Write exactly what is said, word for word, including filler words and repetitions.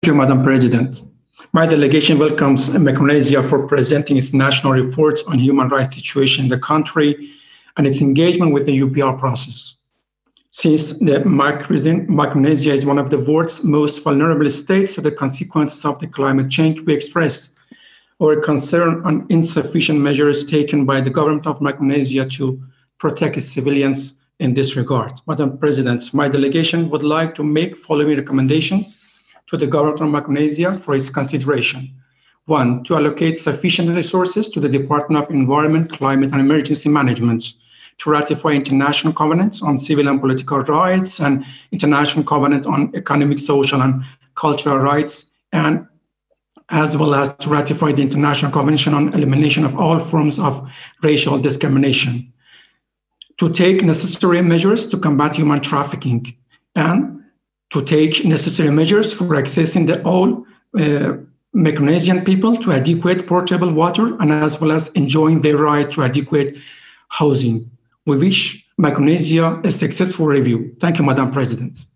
Thank you, Madam President. My delegation welcomes Micronesia for presenting its national report on human rights situation in the country and its engagement with the U P R process. Since the Micronesia is one of the world's most vulnerable states to the consequences of the climate change, we express our concern on insufficient measures taken by the government of Micronesia to protect its civilians in this regard. Madam President, my delegation would like to make following recommendations to the government of Micronesia for its consideration. One, to allocate sufficient resources to the Department of Environment, Climate and Emergency Management to ratify international covenants on civil and political rights and international covenant on economic, social and cultural rights, and as well as to ratify the International Convention on Elimination of All Forms of Racial Discrimination. To take necessary measures to combat human trafficking, and to take necessary measures for accessing the all uh, Micronesian people to adequate portable water and as well as enjoying their right to adequate housing. We wish Micronesia a successful review. Thank you, Madam President.